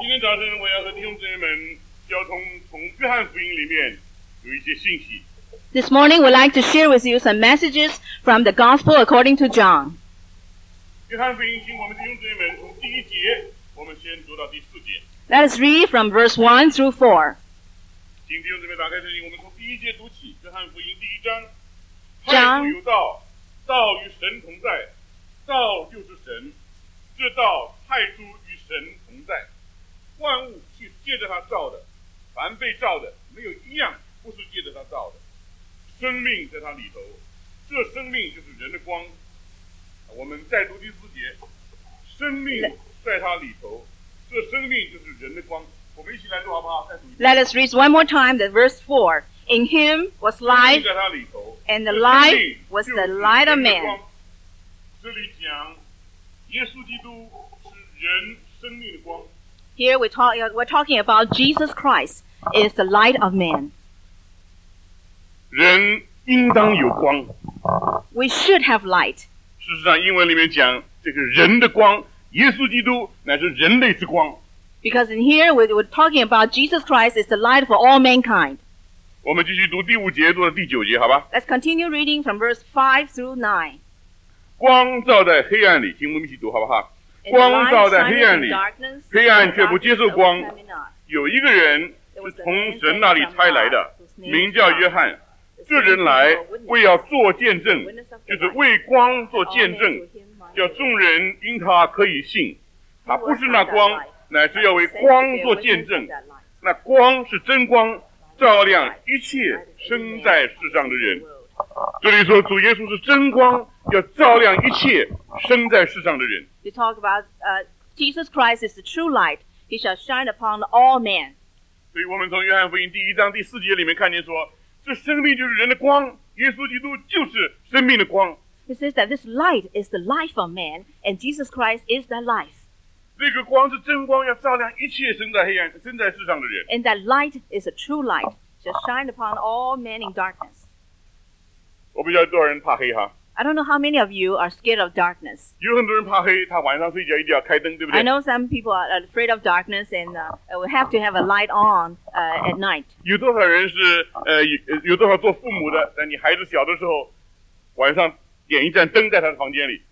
今天早晨我要和弟兄姊妹们交通从约翰福音里面有一些信息。 This morning we'd like to share with you some messages from the Gospel according to John. 约翰福音请我们弟兄姊妹们从第1节，我们先读到第4节。 Let us read from verse 1 through 4. 请弟兄姊妹打开圣经，我们从第1节读起。约翰福音第1章， 章太初有道，道与神同在，道就是神，这道太初与神同在。万物是借着他造的，凡被造的，没有一样不是借着他造的。生命在他里头，这生命就是人的光。我们再读第4节，生命在他里头，这生命就是人的光。我们一起来读好不好？再读一遍。 Let us read one more time the verse 4. In him was 生命 life, 在他里头， and the 这 life 生命 was 就 the 是 light of 人的 man. 光。这里讲耶稣基督是人生命的光。 Here we're talking about Jesus Christ is the light of man. 人应当有光。 We should have light. 事实上，英文里面讲这个人的光，耶稣基督乃是人类之光。 Because in here we're talking about Jesus Christ is the light for all mankind. 我们继续读第5节，读到第9节，好吧？ Let's continue reading from verse 5 through 9. 光照在黑暗里，请我们一起读好不好？ And the 光 light 照在 shineth 黑暗 in 里， darkness, 黑暗 and 却不接受 darkness 光。 overcame it not. 有一个人是从神那里差来的，名叫约翰。这人来为要做见证，就是为光做见证，叫众人因他可以信。他不是那光，乃是要为光做见证。那光是真光，照亮一切生在世上的人。这里说主耶稣是真光，要照亮一切生在世上的人。 They talk about Jesus Christ is the true light. He shall shine upon all men. 所以我们从约翰福音第1章第4节里面看见说，这生命就是人的光，耶稣基督就是生命的光。 It says that this light is the life of man, and Jesus Christ is that life. 这个光是真光，要照亮一切生在世上的人。 And that light is a true light, shall shine upon all men in darkness. 我不知道多少人怕黑哈， I don't know how many of you are scared of darkness. 有很多人怕黑，他晚上睡觉一定要开灯，对不 I 对？ know some people are afraid of darkness and we have to have a light on at night. 有多少人是有多少做父母的，在你孩子小的时候，晚上点一盏灯在他的房间里，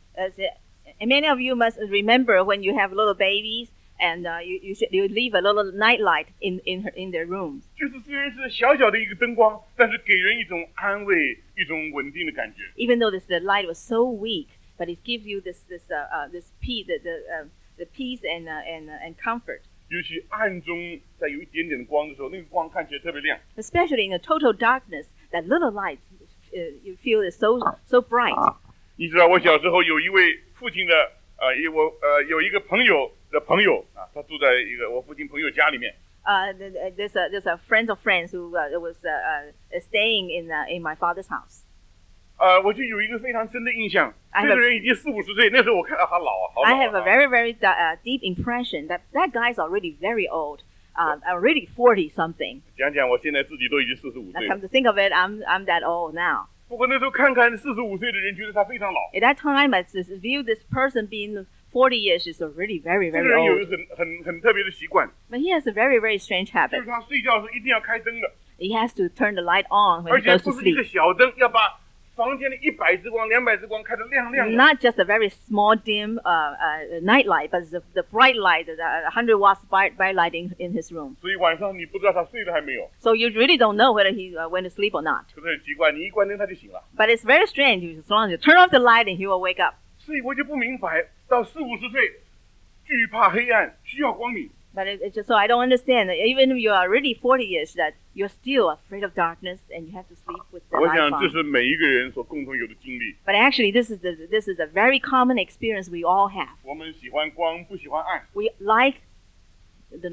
And many of you must remember when you have little babies and you leave a little night light in their rooms. 就是虽然是小小的一个灯光，但是给人一种安慰、一种稳定的感觉。 Even though the light was so weak, but it gives you this peace, the peace and comfort. 尤其暗中在有一点点的光的时候，那个光看起来特别亮。 Especially in the total darkness, that little light you feel is so bright. 你知道我小时候有一位父亲的有一个朋友的朋友啊，他住在一个我父亲朋友家里面。 There's a friend of friends who was staying in my father's house. 我就有一个非常深的印象， I 这 have 个人已经40、50岁，那时候我看到他老啊，好老 I have a 啊。 very deep impression that guy's already very old, already 40 something. 讲讲我现在自己都已经45 Now 岁 come 了， to think of it, I'm that old now. 不过那时候看看45岁的人，觉得他非常老。 At that time, I just view this person being 40 years is already very 这个 very 人有一 old. 个很特别的习惯， But he has a very strange 就 habit. 是他睡觉的时候一定要开灯的， He has to turn the light on when 而 he 且 goes to 不是一个 sleep. 小灯，要把房间里100支光、200支光开得亮亮的。 Not just a very small dim night light, but the bright light, the 100 watts bright light in his room. 所以晚上你不知道他睡了还没有， So you really don't know whether he went to sleep or not. 可是很奇怪，你一关灯他就醒了。 But it's very strange. As long as you turn off the light and he will wake up. 所以我就不明白，到40、50岁惧怕黑暗，需要光明。 But it's just so I don't understand that even if you are already 40 years, that you're still afraid of darkness and you have to sleep with the 我 light 想这 on. 是每一个人所共同有的经历。 But actually, this is a very common experience we all have. 我们喜欢光，不喜欢暗。 We like the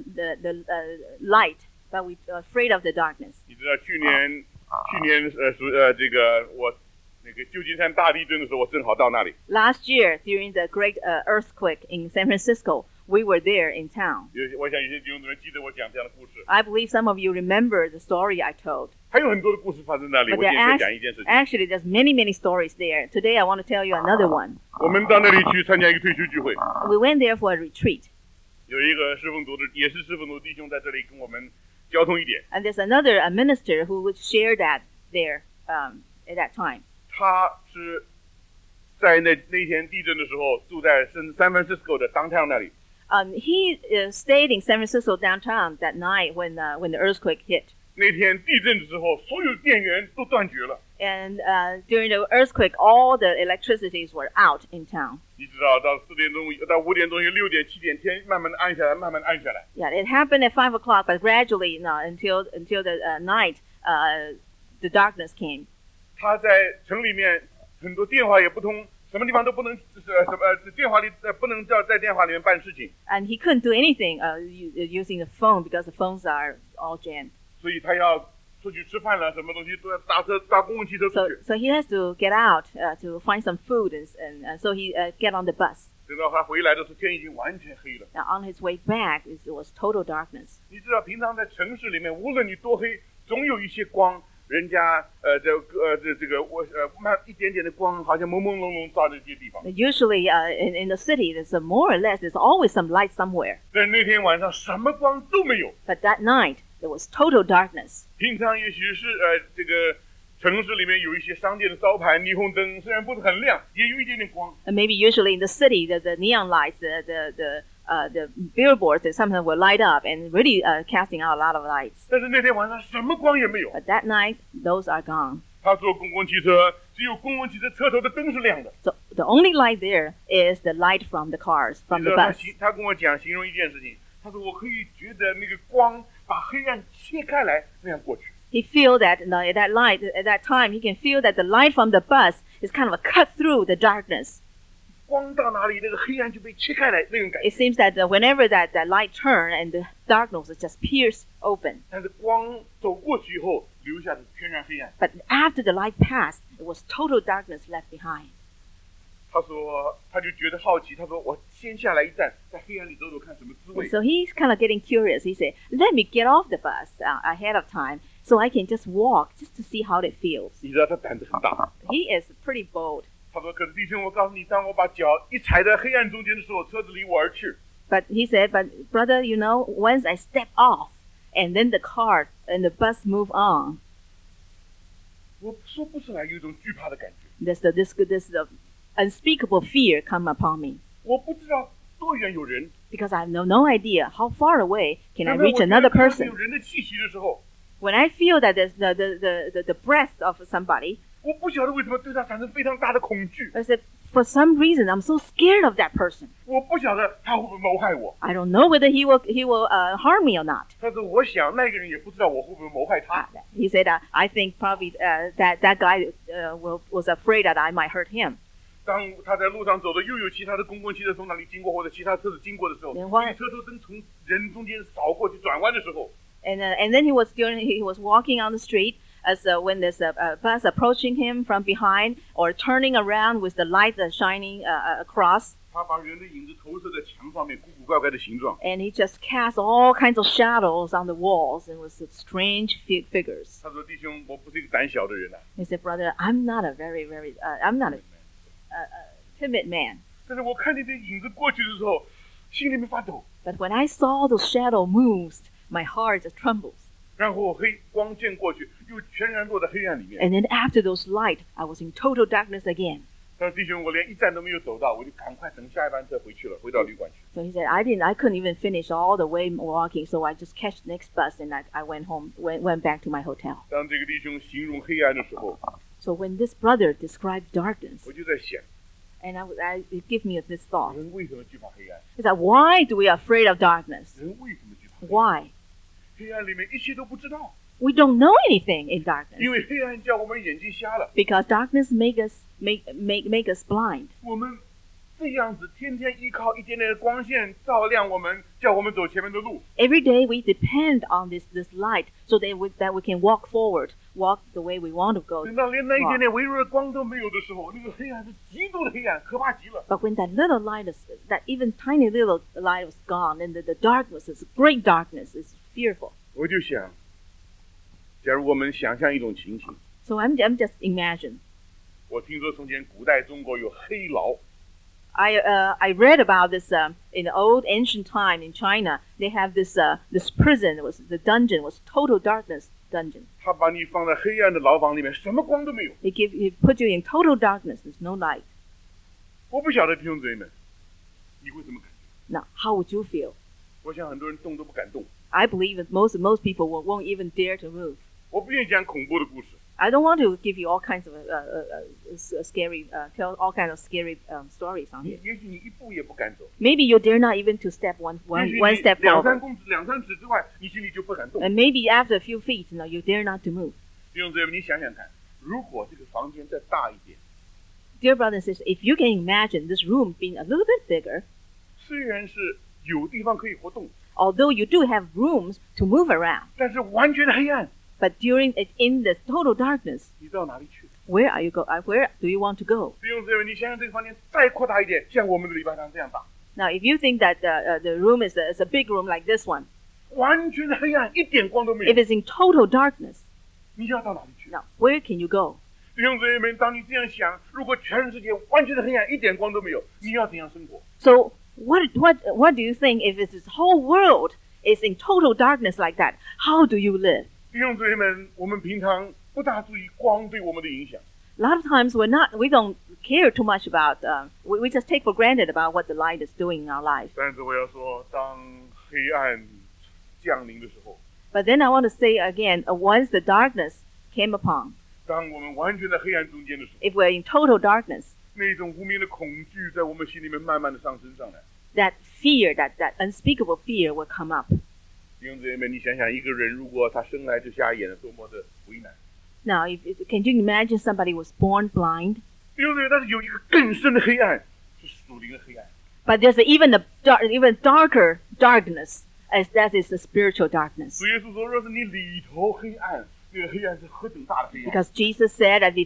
light, but we are afraid of the darkness. 你知道去年这个我那个旧金山大地震的时候，我正好到那里。 Last year, during the great earthquake in San Francisco, we were there in town. 我想有些弟兄姊妹记得我讲这样的故事， I believe some of you remember the story I told. 还有很多的故事发生在那里。 But 我今 there 天再讲一件事情。 actually, there's many stories there. Today, I want to tell you another one. 我们到那里去参加一个退休聚会， We went there for a retreat. 有一个侍奉组的，也是侍奉组弟兄在这里跟我们交通一点。 And there's another a minister who would share that there at that time. 他是在那天地震的时候住在San Francisco 的 downtown 那里。 He stayed in San Francisco downtown that night when the earthquake hit. 那天地震的时候，所有电源都断绝了。 And during the earthquake, all the electricities were out in town. 你知道，到4点钟、到5点钟、6点、7点，天慢慢的暗下来，慢慢地暗下来。 Yeah, it happened at 5 o'clock, but gradually, until the night, the darkness came. 他在城里面很多电话也不通，什么地方都不能，电话里不能在电话里面办事情。 And he couldn't do anything using the phone because the phones are all jammed. 所以他要出去吃饭了，什么东西都要搭公共汽车出去。 So he has to get out to find some food, and so he get on the bus. 等到他回来的时候，天已经完全黑了。 Now on his way back, it was total darkness. 你知道，平常在城市里面，无论你多黑，总有一些光。人家一点点的光，好像朦朦胧胧照着这些地方。 Usually, in the city, there's more or less there's always some light somewhere. 但那天晚上什么光都没有。 But that night, there was total darkness. 平常也许是这个城市里面有一些商店的招牌、霓虹灯，虽然不是很亮，也有一点点光。 And maybe usually in the city, the neon lights, the billboards, sometimes will light up and really casting out a lot of lights. 但是那天晚上什么光也没有。 But that night, those are gone. 他坐公共汽车，只有公共汽车车头的灯是亮的。 So the only light there is the light from the cars, from the bus. 他跟我形容一件事情，他说我可以觉得那个光把黑暗切开来，那样过去。 He feel that that light at that time, he can feel that the light from the bus is kind of a cut through the darkness. 光到哪里，那个黑暗就被切开来，那种感觉。 It seems that whenever that light turn and the darkness is just pierced open. 但是光走过去以后，留下的全然黑暗。 But after the light passed, it was total darkness left behind. 他说，他就觉得好奇，他说我先下来一站，在黑暗里走走看什么滋味。 So he's kind of getting curious. He said, "Let me get off the bus ahead of time, so I can just walk, just to see how it feels." 你知道他胆子很大。 He is pretty bold. 他说：“可是弟兄，我告诉你，当我把脚一踩在黑暗中间的时候，车子离我而去。” But he said, "But brother, once I step off, and then the car and the bus move on." 我说不出来，有一种惧怕的感觉。 This unspeakable fear come upon me. 我不知道多远有人。 Because I have no idea how far away can I reach another person. 有人的气息的时候 When I feel that there's the breath of somebody, 我不晓得为什么对他产生非常大的恐惧。 I said, for some reason, I'm so scared of that person. 我不晓得他会不会谋害我。 I don't know whether he will harm me or not. 但是我想那个人也不知道我会不会谋害他。 He said, I think probably that guy was afraid that I might hurt him. 当他在路上走的，又有其他的公共汽车从那里经过，或者其他车子经过的时候，车头灯从人中间扫过去转弯的时候。 And then he was walking on the street as when there's a bus approaching him from behind or turning around with the light shining across. 他把人的影子投射在墙上面，古古怪怪的形状。 And he just cast all kinds of shadows on the walls and with strange figures. 他说：“弟兄，我不是一个胆小的人啊。” He said, "Brother, I'm not a I'm not a timid man." 但是我看见这影子过去的时候，心里面发抖。 But when I saw the shadow moves, my heart just trembles. 然后光线过去，又全然落在黑暗里面。 And then after those light, I was in total darkness again. 但是弟兄，我连一站都没有走到，我就赶快等下一班车回去了，回到旅馆去。 So he said, I couldn't even finish all the way walking, so I just catch the next bus and I went home, went back to my hotel. 当这个弟兄形容黑暗的时候， So when this brother described darkness, 我就在想， and it gave me this thought. 人为什么惧怕黑暗？ He said, why do we are afraid of darkness? 人为什么惧怕黑暗？ Why? 黑暗里面一切都不知道， We don't know anything in darkness. 因为黑暗叫我们眼睛瞎了。 Because darkness make us blind. 我们这样子天天依靠一点点的光线照亮我们，叫我们走前面的路。 Every day we depend on this light so that we can walk forward, walk the way we want to go. 等到连那一点点微弱的光都没有的时候，那个黑暗是极度的黑暗，可怕极了。 But when that little light that even tiny little light was gone, and the darkness is great darkness, is fearful. 我就想，假如我们想象一种情形， So I'm just imagine. 我听说从前古代中国有黑牢， I read about this in the old ancient time in China. They have this prison. The dungeon was total darkness dungeon. 他把你放在黑暗的牢房里面，什么光都没有。 He put you in total darkness. There's no light. 我不晓得弟兄姊妹们，你会怎么感觉？ Now, how would you feel? 我想很多人动都不敢动。 I believe that most people won't even dare to move. 我不愿意讲恐怖的故事。 I don't want to give you all kinds of scary, tell all kinds of scary stories on here. 也许你一步也不敢走。 Maybe you dare not even to step one step 2-3 forward. 公尺、2-3尺之外，你心里就不敢动。 And maybe after a few feet, you dare not to move. 弟兄姊妹，你想想看，如果这个房间再大一点， Dear brothers and sisters, if you can imagine this room being a little bit bigger, 虽然是有地方可以活动， although you do have rooms to move around, 但是完全的黑暗， but in the total darkness, 你到哪里去？ where do you want to go? 弟兄姊妹，你想想这个房间再扩大一点，像我们的礼拜堂这样大， Now, if you think that the room is a big room like this one, 完全的黑暗，一点光都没有 if，it's in total darkness, 你要到哪里去？ now where can you go? 弟兄姊妹们，当你这样想，如果全世界完全的黑暗，一点光都没有，你要怎样生活？ So what do you think if it's this whole world is in total darkness like that? How do you live? 弟兄姊妹们，我们平常不大注意光对我们的影响。 A lot of times we don't care too much about we just take for granted about what the light is doing in our lives. 但是我要说，当黑暗降临的时候， But then I want to say again, once the darkness came upon, 当我们完全在黑暗中间的时候， if we're in total darkness, 那种无名的恐惧在我们心里面慢慢的上升上来。 that fear, that unspeakable fear will come up. 弟兄姊妹们，你想想，一个人如果他生来就瞎眼了，多么的为难。 Now, can you imagine somebody was born blind? 弟兄姊妹，但是有一个更深的黑暗，是属灵的黑暗。 But there's even darker darkness, as that is the spiritual darkness. 主耶稣说，若是你里头黑暗，那个黑暗是何等大的黑暗。 Because Jesus said that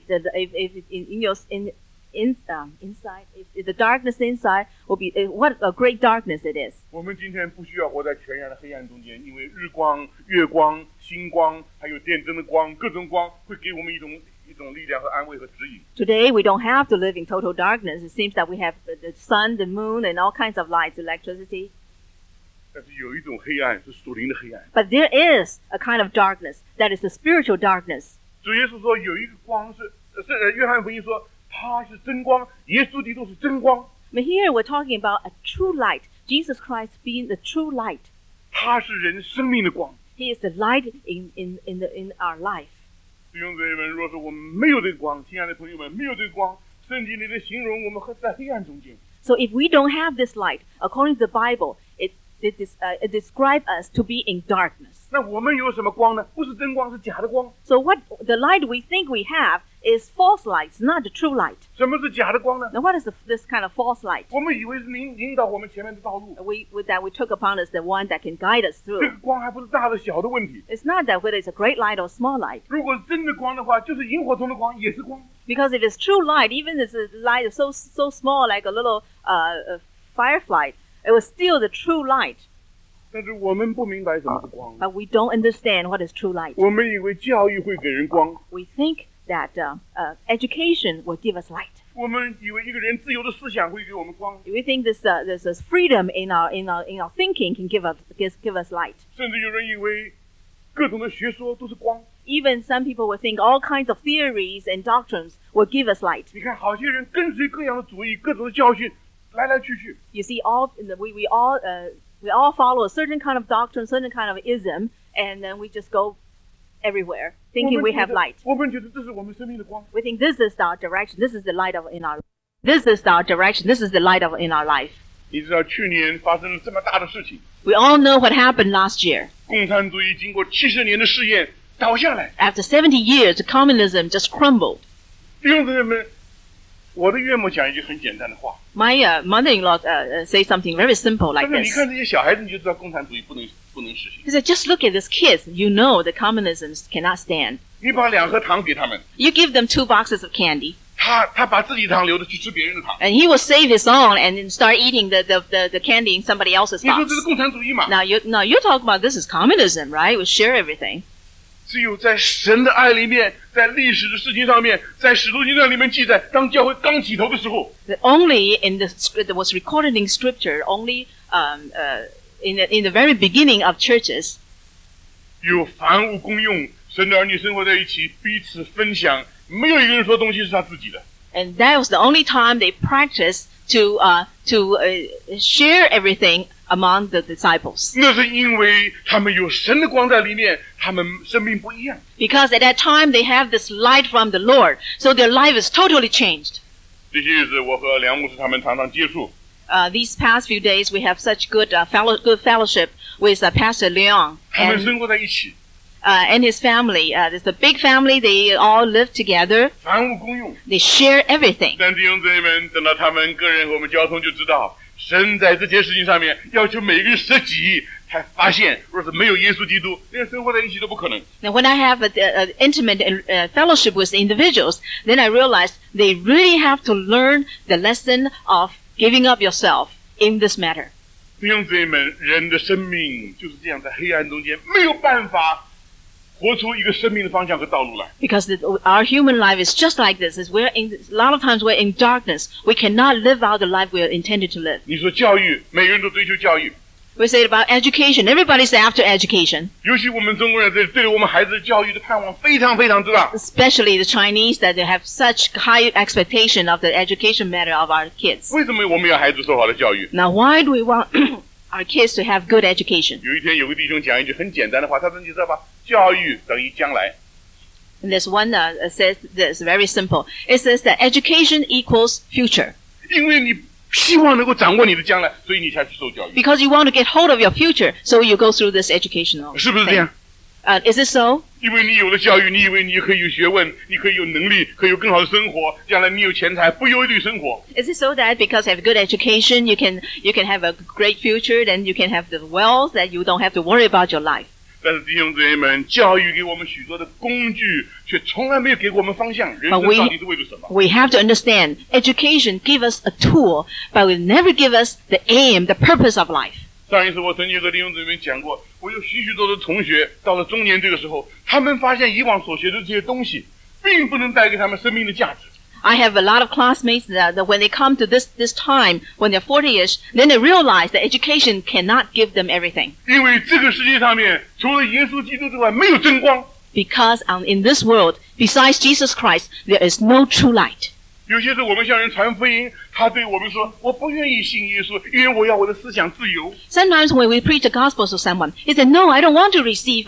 if inside, if the darkness inside will be what a great darkness it is. 我们今天不需要活在全然的黑暗中间，因为日光、月光、星光，还有电灯的光，各种光会给我们一种力量和安慰和指引。 Today we don't have to live in total darkness. It seems that we have the sun, the moon, and all kinds of lights, electricity. 但是有一种黑暗是属灵的黑暗。 But there is a kind of darkness that is the spiritual darkness. 主耶稣说有一个光是约翰福音说他是真光，耶稣基督是真光。 But here we're talking about a true light. Jesus Christ being the true light. 他是人生命的光。 He is the light in our life. 弟兄姊妹们，若是我们没有这个光，亲爱的朋友们，没有这个光，圣经里的形容我们还在黑暗中间。 So if we don't have this light, according to the Bible, it describes us to be in darkness. 那我们有什么光呢？不是真光，是假的光。 So what the light we think we have is false light, it's not the true light. 什么是假的光呢？ Now what is this kind of false light? 我们以为是引导我们前面的道路。 That we took upon us the one that can guide us 这 through. 个光还不是大的小的问题。 It's not that whether it's a great light or small light. 如果是真的光的话，就是萤火虫的光也是光。 Because if it's true light, even if the light is so small like a little firefly, it was still the true light. 但是我们不明白什么是光， But we don't understand what is true light. 我们以为教育会给人光， We think that education will give us light. 我们以为一个人自由的思想会给我们光， We think this freedom in our thinking can give us light. 甚至有人以为各种的学说都是光。 Even some people will think all kinds of theories and doctrines will give us light. 你看，好些人跟随各样的主义、各种的教训，来来去去。 You see, we all follow a certain kind of doctrine, certain kind of ism, and then we just go everywhere, thinking we have light. 我们觉得这是我们生命的光。 We think this is our direction. This is the light in our. This is our direction. This is the light in our life. 你知道去年发生了这么大的事情， We all know what happened last year. 共产主义经过70年的试验倒下来。 After 70 years, communism just crumbled. 弟兄姊妹们，我的岳母讲一句很简单的话， My mother-in-law say something very simple 但 like 是你 this. 看这些小孩子，你就知道共产主义不能实行。 He said, just look at these kids. You know the communism cannot stand. 你把2盒糖给他们， You give them 2 boxes of candy, 他把自己糖留着去吃别人的糖， and he will save his own and then start eating the candy in somebody else's 你说 box. 这是共产主义嘛？ Now you're talking about this is communism, right? We share everything. 只有在神的爱里面，在历史的事情上面，在使徒行传里面记载，当教会刚起头的时候 Only in the that was recorded in Scripture, only in the very beginning of churches, 有凡物公用，神的儿女生活在一起，彼此分享，没有一个人说东西是他自己的。 and that was the only time they practiced to share everything among the disciples. 那是因为他们有神的光在里面，他们生命不一样。 Because at that time they have this light from the Lord, so their life is totally changed. 这些日子，我和梁牧师他们常常接触， These past few days we have such good fellowship with Pastor Leon 他们生活在一起， and his family. It's a big family. They all live together. 凡物公用。 They share everything. 但弟兄姊妹们，等到他们个人和我们交通，就知道神在这件事情上面要求每个人舍己，才发现，若是没有耶稣基督，连生活在一起都不可能。 Now, when I have an intimate fellowship with individuals, then I realize they really have to learn the lesson of giving up yourself in this matter. 弟兄姊妹们，人的生命就是这样，在黑暗中间没有办法活出一个生命的方向和道路来。 Because our human life is just like this. A lot of times we're in darkness. We cannot live out the life we are intended to live. 你说教育，每个人都追求教育， We say about education. Everybody's after education, 尤其我们中国人对我们孩子的教育的盼望非常非常之大。 especially the Chinese, that they have such high expectation of the education matter of our kids. 为什么我们要孩子受好的教育？ Now, why do we want our kids to have good education? 有一天有个弟兄讲一句很简单的话，他说：“你知道吧？教育等于将来。” And this one says this very simple. It says that education equals future. 因为你希望能够掌握你的将来，所以你才去受教育， Because you want to get hold of your future, so you go through this educational 是不是这样？ thing. Is it so? 因为你有了教育，你以为你可以有学问，你可以有能力，可以有更好的生活，将来你有钱财，不忧虑生活。 Is it so that because you have good education, you can have a great future, then you can have the wealth, that you don't have to worry about your life? 但是弟兄姊妹们，教育给我们许多的工具，却从来没有给我们方向。人生到底是为了什么？ We have to understand, education give us a tool, but will never give us the aim, the purpose of life. 上一次我曾经和弟兄姊妹讲过，我有许多的同学到了中年这个时候，他们发现以往所学的这些东西，并不能带给他们生命的价值。 I have a lot of classmates that when they come to this time, when they're 40ish, then they realize that education cannot give them everything. 因为这个世界上面，除了耶稣基督之外，没有真光。 Because in this world, besides Jesus Christ, there is no true light. 有些时候我们向人传福音，他对我们说：“我不愿意信耶稣，因为我要我的思想自由。” Sometimes when we preach the gospel to someone, he said, "No, I don't want to receive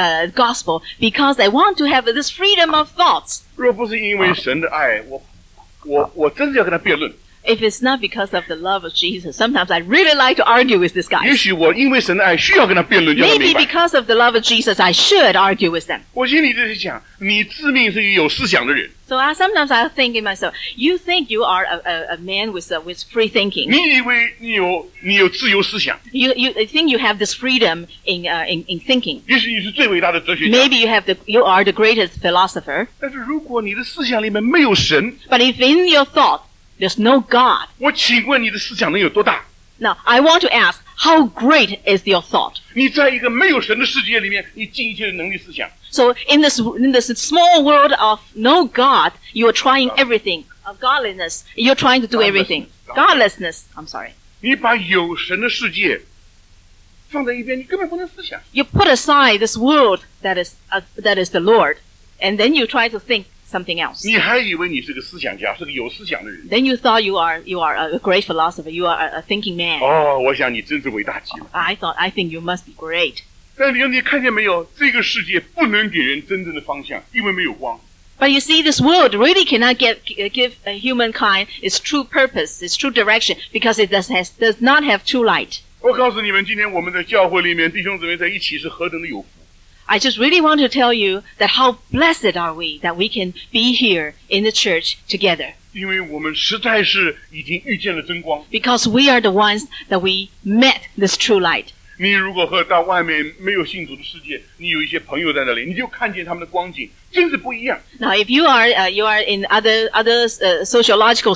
gospel because I want to have this freedom of thoughts." 若不是因为神的爱，我真的要跟他辩论。 If it's not because of the love of Jesus, sometimes I really like to argue with this 也 guy. 许我因为神的爱需要跟他辩论，叫他 Maybe 明白。 because of the love of Jesus, I should argue with them. 我心里就是想，你自命是一个有思想的人， So sometimes I think in myself, you think you are a man with free thinking. 你以为你有自由思想， You think you have this freedom in thinking. 也许你是最伟大的哲学家。 Maybe you are the greatest philosopher. 但是如果你的思想里面没有神， But if in your thought there's no God, 我请问你的思想能有多大？ now I want to ask, how great is your thought? 你在一个没有神的世界里面，你尽一切的能力思想。 So in this small world of no God, you are trying everything of godliness. You're trying to do everything. Godlessness. I'm sorry. 你把有神的世界放在一边，你根本不能思想。 You put aside this world that is the Lord, and then you try to think something else. 你还以为你是个思想家，是个有思想的人。 Then you thought you are a great philosopher. You are a thinking man. 哦，我想你真是伟大极了。 I think you must be great. 但你看见没有？这个世界不能给人真正的方向，因为没有光。 But you see, this world really cannot give humankind its true purpose, its true direction, because it does not have true light. 我告诉你们，今天我们在教会里面，弟兄姊妹在一起是何等的有福。 I just really want to tell you that how blessed are we that we can be here in the church together. 因为我们实在是已经遇见了真光。 Because we are the ones that we met this true light. 你如果和到外面没有信主的世界，你有一些朋友在那里，你就看见他们的光景，真是不一样。 Now, if you are in other sociological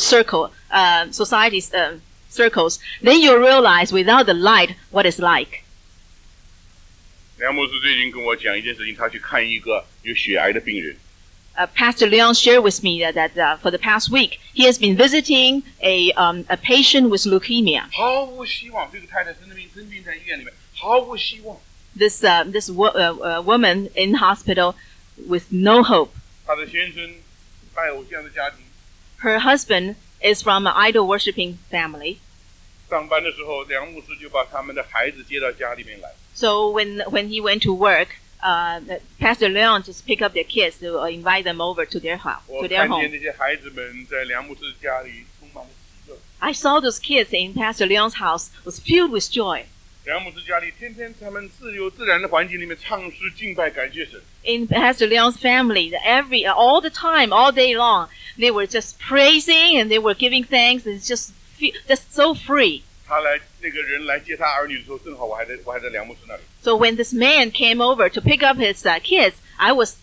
societies circles, then you realize without the light what it's like. 梁牧师最近跟我讲一件事情，他去看一个有血癌的病人。 Pastor Leon shared with me that for the past week he has been visiting a patient with leukemia. 毫无希望，这个太太生病在医院里面，毫无希望。 This woman in hospital with no hope. 她的先生拜偶像的家庭。 Her husband is from an idol worshiping family. 上班的时候，梁牧师就把他们的孩子接到家里面来。 So when he went to work, Pastor Leon just pick up their kids to invite them over to their house, to their home. 我看见那些孩子们在梁牧师家里充满了喜乐。 I saw those kids in Pastor Leon's house was filled with joy. 梁牧师家里天天他们自由自然的环境里面唱诗敬拜感谢神。 In Pastor Leon's family, all the time, all day long, they were just praising and they were giving thanks. And it's just so free. 他来那个人来接他儿女的时候，正好我还在梁牧师那里。 So when this man came over to pick up his kids, I was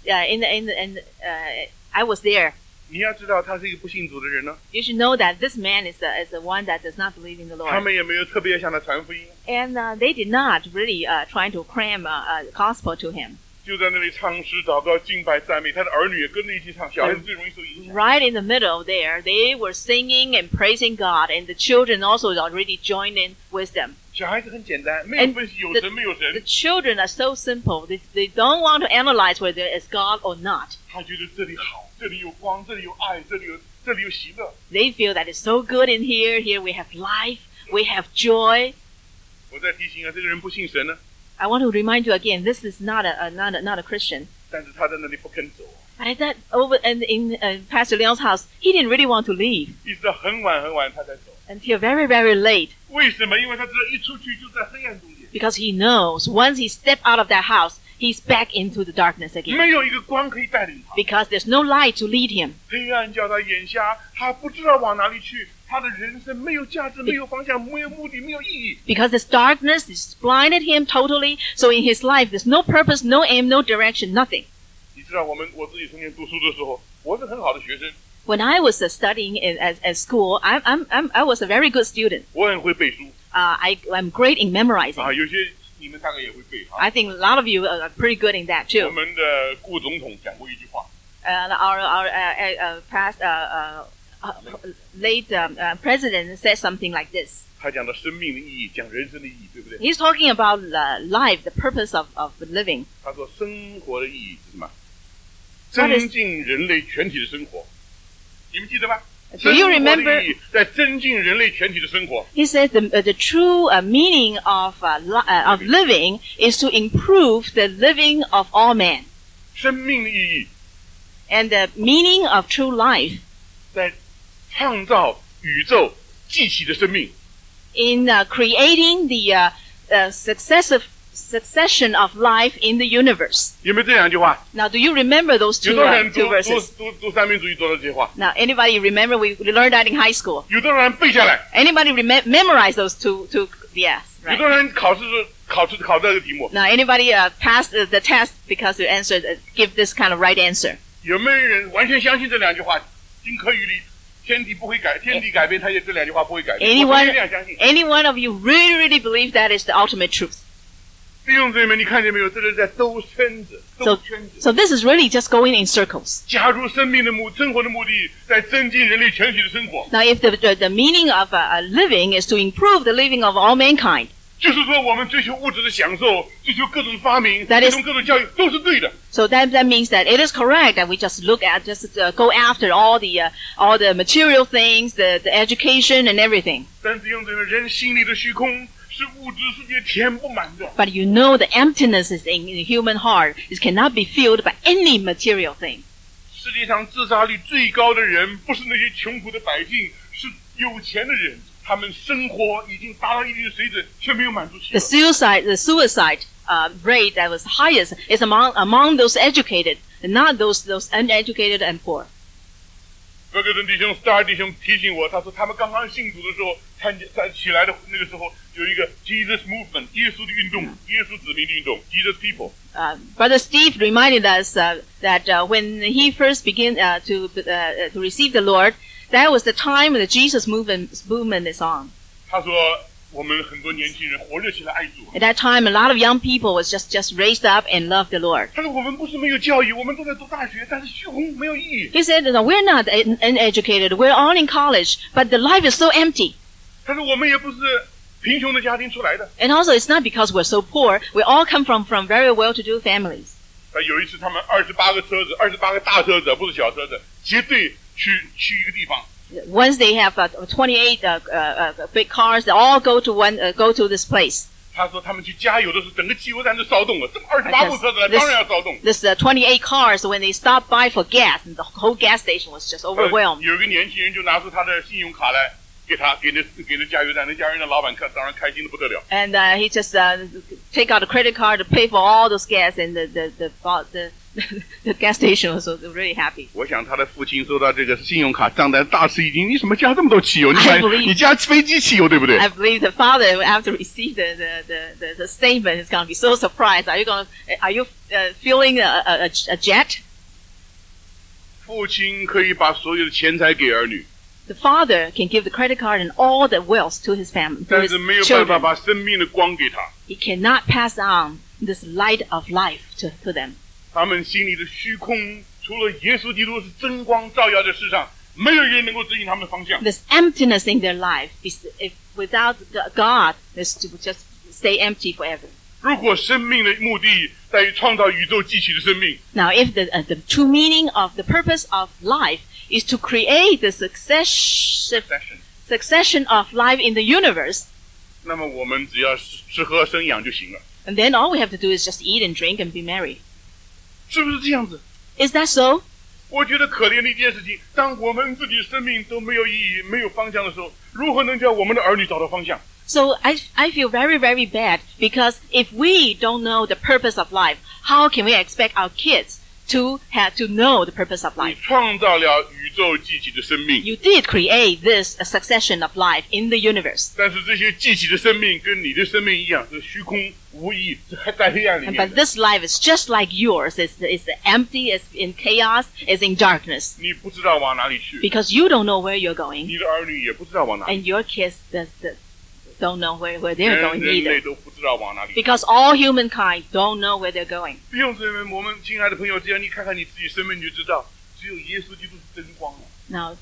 I was there. 你要知道，他是一个不信主的人呢。 You should know that this man is the one that does not believe in the Lord. 他们也没有特别向他传福音。 And they did not really try to cram gospel to him. 就在那里唱诗、祷告、敬拜、赞美，他的儿女也跟着一起唱。小孩子最容易受影响。 Right in the middle there, they were singing and praising God, and the children also already joined in with them. 小孩子很简单，没有分析有神没有神。 The children are so simple; they don't want to analyze whether it's God or not. 他觉得这里好，这里有光，这里有爱，这里有喜乐。 They feel that it's so good in here. Here we have life, we have joy. 我再提醒啊，这个人不信神呢。 I want to remind you again, this is not a Christian. 但是他在那里不肯走。 But that over and in Pastor Leon's house, he didn't really want to leave. 一直到很晚他才走。 Until very, very late. 为什么？因为他知道一出去就在黑暗中间。 Because he knows once he steps out of that house, he's back into the darkness again. 没有一个光可以带领他。 Because there's no light to lead him. 黑暗叫他眼瞎，他不知道往哪里去。他的人生没有价值，没有方向，没有目的，没有意义。 Because this darkness has blinded him totally, so in his life there's no purpose, no aim, no direction, nothing. 你知道我自己曾经读书的时候，我是很好的学生。 When I was studying at school, I was a very good student. 我很会背书。 I'm great in memorizing. 有些你们大概也会背。 I think a lot of you are pretty good in that too. 我们的顾总统讲过一句话。 Our past late president said something like this. 他讲的生命的意义，讲人生的意义，对不对？ He's talking about life, the purpose of living. 他说生活的意义是什么？增进人类全体的生活。你们记得吗？ Do you remember? 在增进人类全体的生活。 He says the true meaning of living is to improve the living of all men. 生命的意义。 And the meaning of true life. 在创造宇宙继起的生命。 In creating the succession of life in the universe. 有没有这两句话？ Now, do you remember those two verses? 读三民主义读到这些话。 Now, anybody remember we learned that in high school? 有的人背下来。 Anybody memorize those two? Yes, right. 有的人考这个题目。 Now, anybody passed the test because you answered give this kind of right answer? 有没有人完全相信这两句话？金科玉律。天地改变，他也这两句话不会改变。 Any one of you really believe that is the ultimate truth? 弟兄姊妹们，你看见没有？这是在兜圈子。 So this is really just going in circles. 假如生活的目的在增进人类全体的生活。 Now, if the meaning of living is to improve the living of all mankind. 就是说，我们追求物质的享受，追求各种发明，追求各种教育，都是对的。 So that means that it is correct that we just go after all the material things, the education and everything. 但是用这个人心里的虚空是物质世界填不满的。 But you know the emptiness is in the human heart. It cannot be filled by any material thing. 世界上自杀率最高的人，不是那些穷苦的百姓，是有钱的人。他们生活已经达到一定的水准，却没有满足喜乐。 The suicide rate that was highest is among those educated, and not those uneducated and poor. 哥哥的弟兄 Star 弟兄提醒我，他说他们刚刚信主的时候，起来的那个时候有一个 Jesus Movement， 耶稣的运动，耶稣子民的运动 ，Jesus People。 Brother Steve reminded us that when he first began to receive the Lord. That was the time when the Jesus movement is on. 他说， 我们很多年轻人火热起来爱主。 At that time, a lot of young people was just raised up and loved the Lord. 他说我们不是没有教育，我们都在读大学，但是虚空没有意义。 He said, "No, we're not uneducated. We're all in college, but the life is so empty." 他说我们也不是贫穷的家庭出来的。 And also, it's not because we're so poor. We all come from very well-to-do families. 有一次他们28个车子，28个大车子，不是小车子，结队去一个地方。 Once they have 28 big cars, they all go to this place. 他说他们去加油的时候，整个汽油站都骚动了。这么28部车子来，当然要骚动。 This 28 cars, when they stopped by for gas, and the whole gas station was just overwhelmed. 有一个年轻人就拿出他的信用卡来，给那加油站，那加油站老板当然开心的不得了。 And he just take out a credit card to pay for all those gas, and the gas station was really happy. 我想他的父亲收到这个信用卡账单大吃一惊，你怎么加这么多汽油？你加飞机汽油对不对？ I believe the father, after receive the statement, is going to be so surprised. Are you feeling a jet? 父亲可以把所有的钱财给儿女， The father can give the credit card and all the wealth to his family, to 但 his 是没有办法 children. 把生命的光给他。 He cannot pass on this light of life to them. 他们心里的虚空，除了耶稣基督是真光照耀在世上，没有人能够指引他们的方向。 This emptiness in their life is without God, this to just stay empty forever. 如果生命的目的在于创造宇宙继续的生命， Now, if the true meaning of the purpose of life is to create the succession of life in the universe, 那么我们只要吃喝生养就行了， and then all we have to do is just eat and drink and be merry. 是不是这样子？ Is that so? 我觉得可怜的一件事情，当我们自己生命都没有意义、没有方向的时候，如何能叫我们的儿女找到方向？ So I feel very, very bad, because if we don't know the purpose of life, how can we expect our kids to know the purpose of 你 life? 创造了宇宙记起的生命， You did create this succession of life in the universe. 但是这些记起的生命跟你的生命一样，是虚空无意义，是在黑暗里 But 面的。 this life is just like yours. It's empty, it's in chaos, it's in darkness. 你不知道往哪里去， Because you don't know where you're going, 你的儿女也不知道往哪里， and your kids don't know where they're 人 going 类 either. 都不知道往哪里。 Because all humankind don't know where they're going. 弟兄姊妹们，我们亲爱的朋友，只要你看看你自己生命，你就知道，只有耶稣基督是真光了。 Now,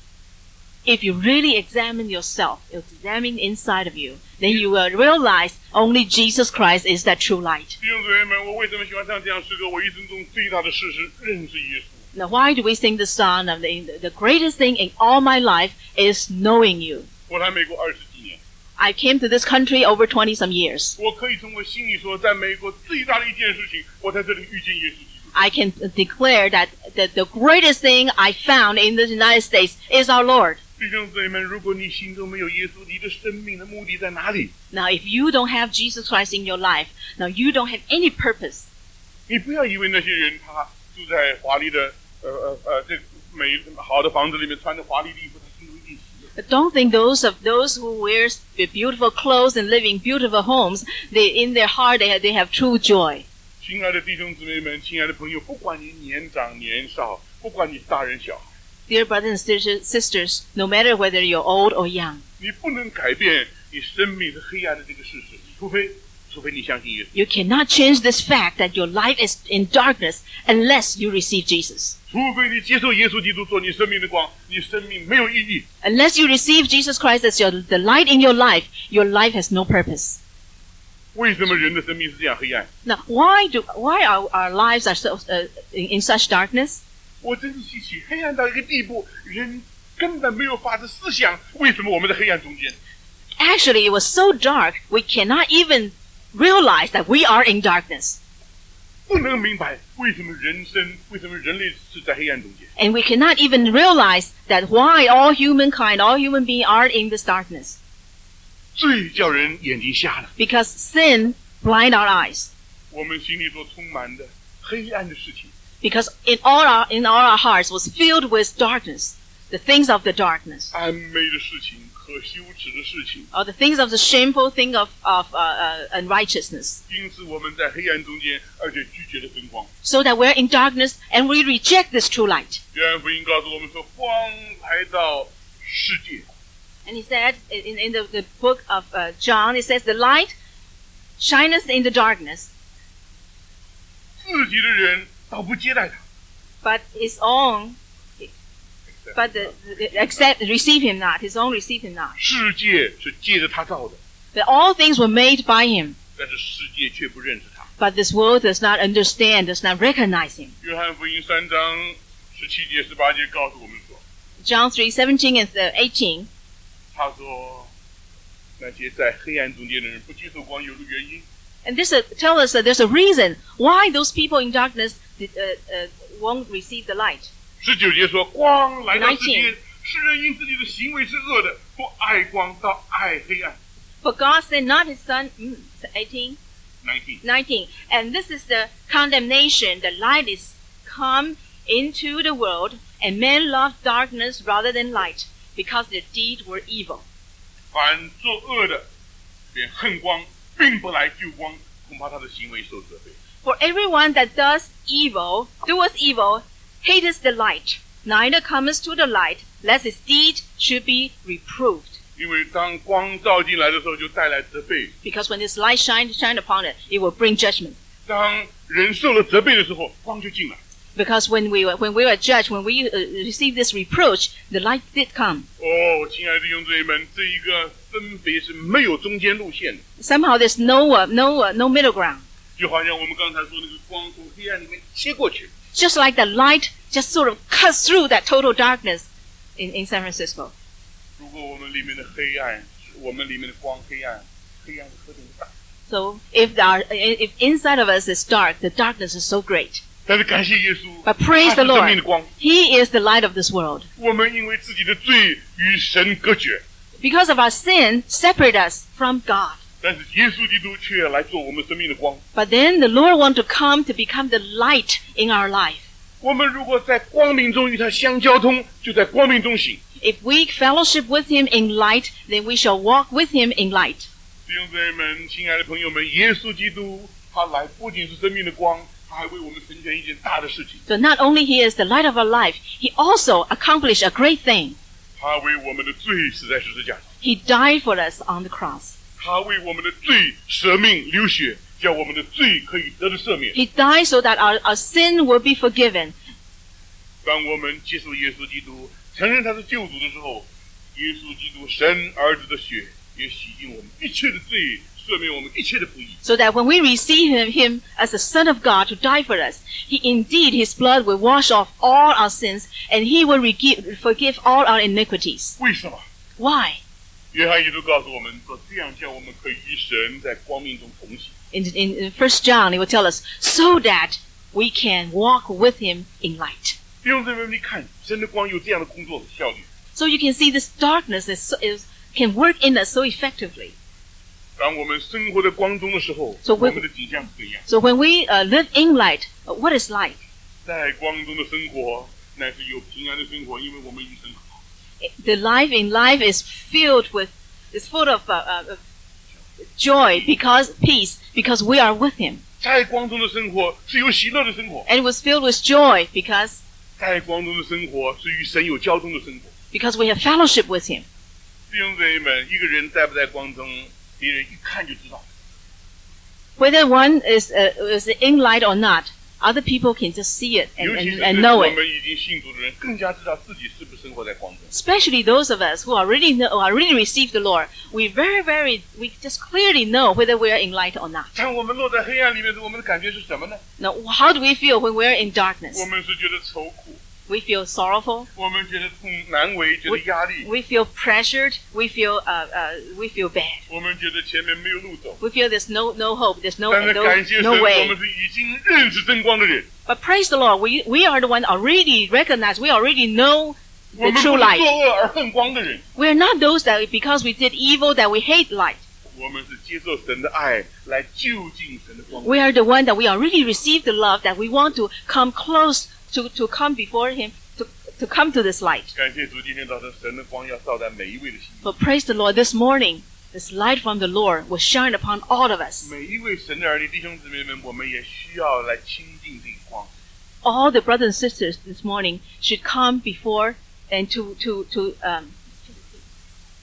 if you really examine yourself, examine inside of you, then you will realize only Jesus Christ is that true light. 弟兄姊妹们，我为什么喜欢唱这样诗歌？我一生中最大的事是认识耶稣。 Now, why do we sing the song of the greatest thing in all my life is knowing you? 我来美国20几年， I came to this country over 20 some years. 我可以从我心里说，在美国最大的一件事情，我在这里遇见耶稣基督。 I can declare that the greatest thing I found in the United States is our Lord. 弟兄姊妹们，如果你心中没有耶稣，你的生命的目的在哪里？ Now, if you don't have Jesus Christ in your life, now you don't have any purpose. 你不要以为那些人他住在华丽的这好的房子里面，穿着华丽的衣服，他心中一定喜乐。 But don't think those who wears beautiful clothes and live in beautiful homes, in their heart they have true joy. 亲爱的弟兄姊妹们，亲爱的朋友，不管你年长年少，不管你是大人小孩， Dear brothers and sisters, no matter whether you're old or young, 你不能改变你生命是黑暗的这个事实，除非你相信耶稣。 you cannot change this fact that your life is in darkness unless you receive Jesus. 除非你接受耶稣基督做你生命的光，你生命没有意义。 Unless you receive Jesus Christ as the light in your life has no purpose. 为什么人的生命是这样黑暗？ Now, why our lives are so in such darkness? 我真是稀奇，黑暗到一个地步，人根本没有法子思想，为什么我们在黑暗中间？ Actually, it was so dark we cannot even realize that we are in darkness. 不能明白为什么人类是在黑暗中间。 And we cannot even realize that why all human beings are in this darkness. 罪叫人眼睛瞎了， Because sin blind our eyes. 我们心里所充满的黑暗的事情， Because in all our hearts was filled with darkness, the things of the darkness, 暗昧的事情，可羞耻的事情。 or the things of the shameful thing of unrighteousness. 因此我们在黑暗中间，而且拒绝了真光。 So that we're in darkness and we reject this true light. 约翰福音告诉我们说，光来到世界， And he said in the book of John, it says, the light shineth in the darkness, 自己的人倒不接待他。 but his own, receive him not. His own receive him not. 世界是借着他造的， That all things were made by him, 但是世界却不认识他。 but this world does not understand, does not recognize him. 约翰福音3章17节、18节告诉我们说， John 3:17 and 18. 他说那些在黑暗中间的人不接受光有的原因， And this tells us that there's a reason why those people in darkness won't receive the light. 19节说，光来到世间 19， 世人因自己的行为是恶的，不爱光，倒爱黑暗。 For God sent not his son, 18, 19 and this is the condemnation. The light is come into the world, and men love darkness rather than light, because their deeds were evil. 凡作恶的，便恨光，并不来救光，恐怕他的行为受责备。 For everyone that doeth evil, hateth the light, neither cometh to the light, lest his deed should be reproved. 因为当光照进来的时候，就带来责备； Because when this light shine upon it, it will bring judgment. 当人受了责备的时候，光就进来。 Because when we were judged, when we received this reproach, the light did come. 哦，亲爱的弟兄姊妹们，这一个分别是没有中间路线的， Somehow there's no middle ground. 就好像我们刚才说那个光从黑暗里面切过去， Just like the light just sort of cuts through that total darkness in San Francisco. 如果我们里面的黑暗，我们里面的光黑暗，黑暗是何等的大。 So if inside of us is dark, the darkness is so great. 但是感谢耶稣， But praise 他 the 是生命的 Lord. 光。 He is the light of this world. 我们因为自己的罪与神隔绝， Because of our sin, separate us from God. 但是耶稣基督却要来做我们生命的光。 But then the Lord wants to come to become the light in our life. 我们如果在光明中与他相交通，就在光明中行。 If we fellowship with Him in light, then we shall walk with Him in light. 弟兄姊妹们，亲爱的朋友们，耶稣基督他来不仅是生命的光，他还为我们成全一件大的事情。 So not only He is the light of our life, He also accomplished a great thing. 他为我们的罪死在十字架上， He died for us on the cross. 他为我们的罪舍命流血，叫我们的罪可以得到赦免。 He died so that our sin will be forgiven. 当我们接受耶稣基督，承认他是救主的时候，耶稣基督神儿子的血也洗净我们一切的罪，赦免我们一切的不义。 So that when we receive Him as the Son of God to die for us, His blood will wash off all our sins, and He will forgive all our iniquities. 为什么？ Why? 约翰一书告诉我们说，这样叫我们可以与神在光明中同行。 In 1 John, it will tell us, so that we can walk with Him in light. 弟兄姊妹们，你看神的光有这样的工作的效率。 So you can see this darkness can work in us so effectively. 当我们生活在光中的时候， So 我们的景象是怎样？ So when we live in light, what is light? 在光中的生活，乃是有平安的生活，因为我们与神和好。 The life in life is full of joy, peace, because we are with Him. 在光中的生活是有喜乐的生活， And it was filled with joy because 在光中的生活是与神有交通的生活。 we have fellowship with Him. 弟兄姊妹们，一个人在不在光中，别人一看就知道。 Whether one is in light or not, other people can just see it 尤其是 and know 我 it. 们已经信主的人，更加知道自己是不是生活在光中。 Especially those of us who already received the Lord, we just clearly know whether we are in light or not. 当我们落在黑暗里面时，我们的感觉是什么呢？ Now, how do we feel when we're in darkness? 我们是觉得愁苦， We feel sorrowful. 我们觉得难为，觉得压力， We feel pressured. We feel bad. 我们觉得前面没有路走。 We feel there's no hope. There's 但是感谢神，我 way. 们是已经认识真光的人。 But praise the Lord, we are the one already recognized. We already know 我 the 们不 true 是 light. 作恶而恨光的人， We are not those that because we did evil that we hate light. 我们是接受神的爱来就近神的光。 We are the one that we already received the love that we want to come close to come before Him to come to this light. 感谢主，今天早晨神的光要照在每一位的心里， But praise the Lord, this morning, this light from the Lord will shine upon all of us. 每一位神的儿女弟兄姊妹们，我们也需要来亲近这个光。 All the brothers and sisters this morning should come before and to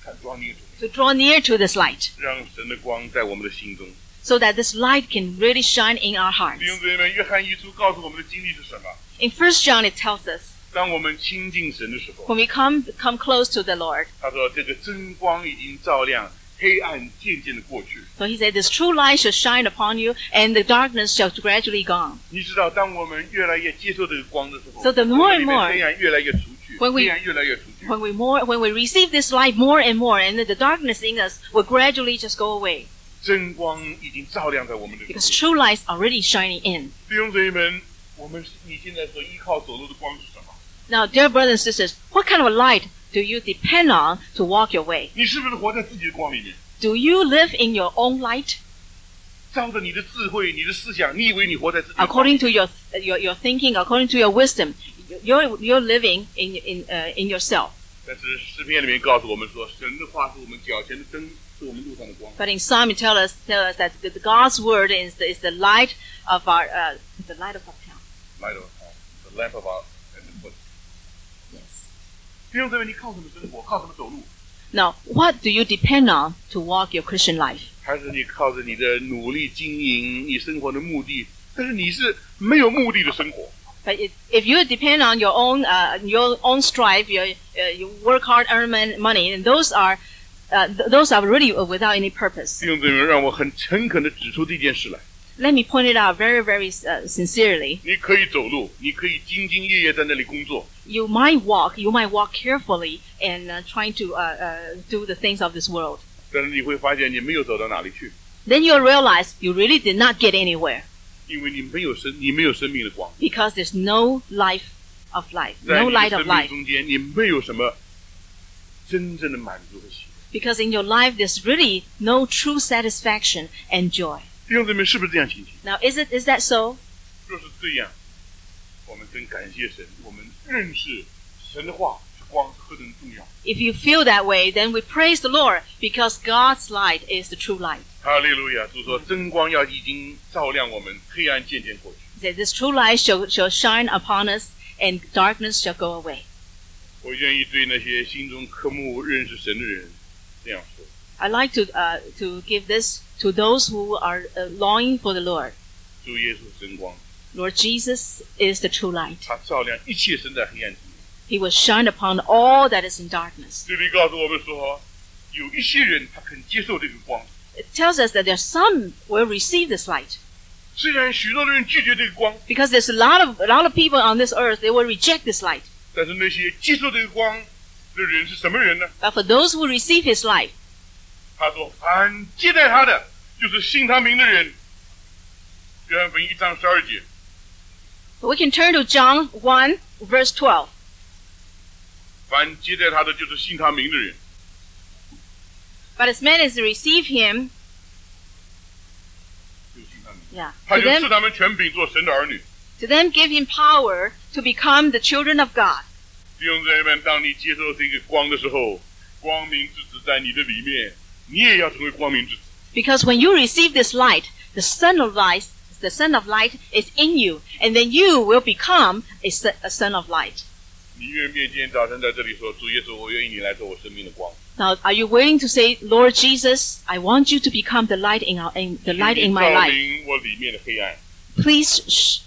draw near to to draw near to this light, 让神的光在我们的心中。 so that this light can really shine in our 弟兄 hearts. 姊妹们，约翰一书告诉我们的经历是什么？ In 1 John, it tells us, 当我们亲近神的时候， when we come close to the Lord, 他说这个真光已经照亮，黑暗渐渐的过去。 so he said, this true light shall shine upon you, and the darkness shall gradually gone. 你知道，当我们越来越接受这个光的时候， So the more and 我们里面 more- 黑暗越来越除去， when we- 黑暗越来越除去。 When we receive this light more and more, and the darkness in us will gradually just go away, 真光已经照亮在我们的里 because 面。 true light is already shining in. 弟兄姊妹们，你现在所依靠走路的光是什么？ Now, dear brothers and sisters, what kind of a light do you depend on to walk your way? 你是不是活在自己的光里面？ Do you live in your own light? 照着你的智慧、你的思想，你以为你活在自己的光 According to your thinking, according to your wisdom, you're living in yourself. 但是诗篇里面告诉我们说，神的话是我们脚前的灯，是我们路上的光。 But in Psalm, it tell us that God's word is the light of our path. Light of the lamp of our and the foot。 Yes. 弟兄姊妹，你靠什么生活？靠什么走路？ Now, what do you depend on to walk your Christian life? 还是你靠着你的努力经营你生活的目的？但是你是没有目的的生活。 But if you depend on your own strive, you work hard, earn money, and those are really without any purpose. 弟兄姊妹，让我很诚恳地指出这件事来。 Let me point it out very, very sincerely. 你可以走路，你可以兢兢业业在那里工作， You might walk carefully and trying to do the things of this world. 但是你会发现你没有走到哪里去， Then you'll realize you really did not get anywhere 因为你没有生命的光， because there's no life of life, 在 no 你的 light 生 of 命 life. 中间，你没有什么真正的满足和喜悦。 Because in your life there's really no true satisfaction and joy. 弟兄姊妹，是不是这样情形？ Now, is that so? 若是这样，我们真感谢神，我们认识神的话是光是何等重要。 If you feel that way, then we praise the Lord because God's light is the true light. 哈利路亚！主说真光已经照亮我们，黑暗渐渐过去。 He said, this true light shall shine upon us and darkness shall go away. 我愿意对那些心中渴慕认识神的人这样说： I'd like to give this to those who are longing for the Lord. 主耶稣真光， Lord Jesus is the true light. 他照亮一切身在黑暗之中。 He will shine upon all that is in darkness. 这里告诉我们说，有一些人他肯接受这个光， It tells us that there are some will receive this light. 虽然许多的人拒绝这个光， Because there's a lot of people on this earth, they will reject this light. 但是那些接受这个光的人是什么人呢？ But for those who receive his light, 他说：“凡接待他的，就是信他名的人。”约翰福音1章12节。 we can turn to John 1, verse 12. 凡接待他的，就是信他名的人。 But as many as receive him, 就信他名， yeah, 他 to 就 them, 赐他们权柄做神的儿女。 to them give him power to become the children of God. 弟兄姊妹们，当你接受这个光的时候，光明之子在你的里面，你也要成为光明之子。 Because when you receive this light, the Son of Light is in you, and then you will become a son of light. 你愿不愿意今天早晨在这里说：“主耶稣，我愿意你来做我生命的光。” Now, are you willing to say, Lord Jesus, I want you to become the light in my 照 life. 明我里面的黑暗， Please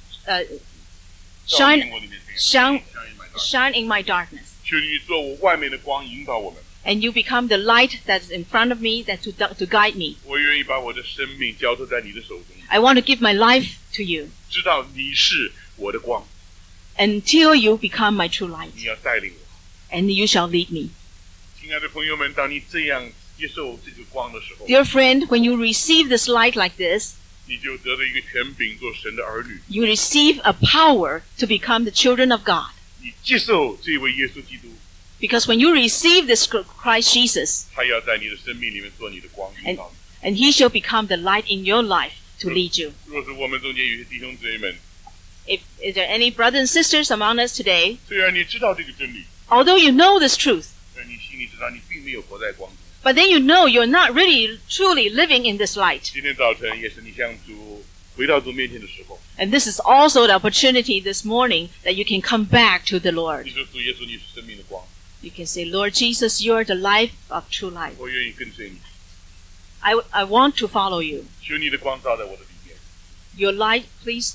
照明我里面的黑暗 shine in my darkness. 求你做我外面的光，引导我们。 And you become the light that's in front of me that to guide me. 我愿意把我的生命交托在你的手中， I want to give my life to you 知道你是我的光， until you become my true light. 你要带领我。 And you shall lead me. 亲爱的朋友们，当你这样接受这个光的时候， Dear friend, when you receive this light like this, 你就得了一个权柄，做神的儿女。 you receive a power to become the children of God. 你接受这位耶稣基督， Because when you receive this Christ Jesus, 他要在你的生命里面做你的光，引导你。 and he shall become the light in your life to lead you. 若是我们中间有些弟兄姊妹们， Is there any brothers and sisters among us today? 虽然你知道这个真理， Although you know this truth, 但你心里知道你并没有活在光中。 but then you know you're not really truly living in this light. 今天早晨也是你向主回到主面前的时候， And this is also the opportunity this morning that you can come back to the 你 Lord. 说主耶稣，你是生命的光， You can say, Lord Jesus, you are the life of true life. 我愿意跟随你， I want to follow you. 求你的光照在我的里面， Your light, please,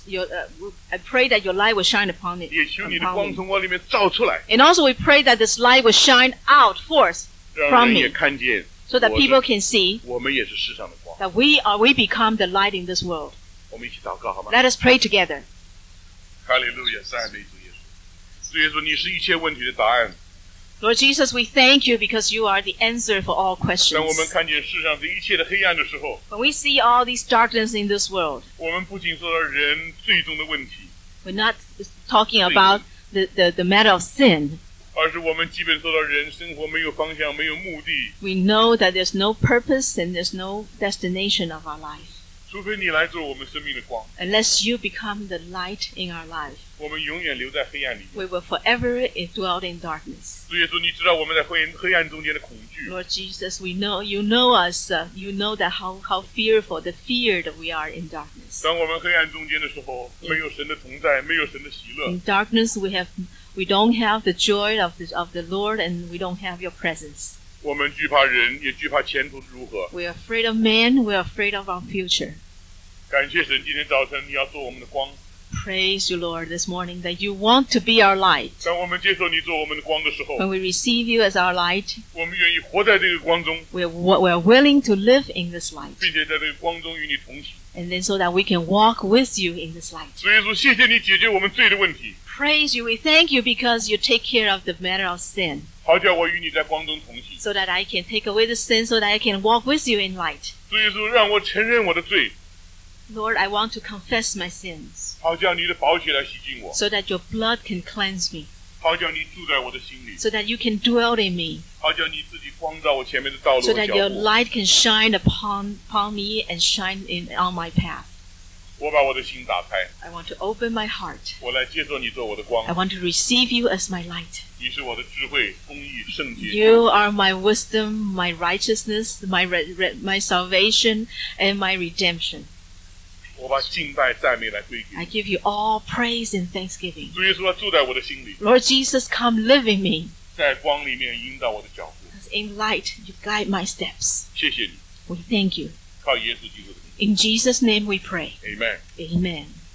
I pray that your light will shine upon it. 也求你的 Upon 光 me. 从我里面照出来， And also we pray that this light will shine out forth 让 from 人也 me, 看见， so that 我是 people can see 我们也是世上的光。 that we become the light in this world. 我们一起祷告好吗？ Let us pray together. 哈利路亚，赞美主耶稣。主耶稣，你是一切问题的答案。 Lord Jesus, we thank you because you are the answer for all 当我们 questions. 看见世上这一切的黑暗的时候， When we see all these darkness in this world, 我们不仅说到人最终的问题， we're not talking about the matter of sin. 而是我们基本说到人生活没有方向、没有目的， We know that there's no purpose and there's no destination of our life. 除非你来做我们生命的光， Unless you become the light in our life, 我们永远留在黑暗里面。 we will forever dwell in darkness. 主耶稣，你知道我们在黑暗中间的恐惧， Lord Jesus, we know you know us. You know that how fearful, the fear that we are in darkness. 当我们黑暗中间的时候，没有神的同在，没有神的喜乐， In darkness, we don't have the joy of the Lord, and we don't have your presence. 我们惧怕人，也惧怕前途如何。 We are afraid of men. We are afraid of our future. 感谢神，今天早晨你要做我们的光。 Praise you, Lord, this morning that you want to be our light. 当我们接受你做我们的光的时候， When we receive you as our light, 我们愿意活在这个光中， we're willing to live in this light, 并且在这个光中与你同行。 and then so that we can walk with you in this light. 主耶稣，谢谢你解决我们罪的问题， Praise you. We thank you because you take care of the matter of sin, 好叫我与你在光中同行。 so that I can take away the sin, so that I can walk with you in light. 主耶稣，让我承认我的罪， Lord, I want to confess my sins, 好叫你的宝血来洗净我， so that your blood can cleanse me, 好叫你住在我的心里， so that you can dwell in me, 好叫你自己光照我前面的道路 so 和 that 脚 your 步。 light can shine upon me and shine on my path. 我把我的心打开， I want to open my heart. 我来接受你做我的 I 光。 want to receive you as my light. 你是我的智慧、公义、圣洁。 You are my wisdom, my righteousness, my salvation, and my redemption. 我把敬拜、赞美来归给 I 你。 give you all praise and thanksgiving. 主耶稣，住在我的心里， Lord Jesus, come live in me. 在光里面引导我的脚步。 Because in light, you guide my steps. 谢谢你， We thank you. 靠耶稣基督的名 In Jesus' name we pray. ，Amen。 Amen.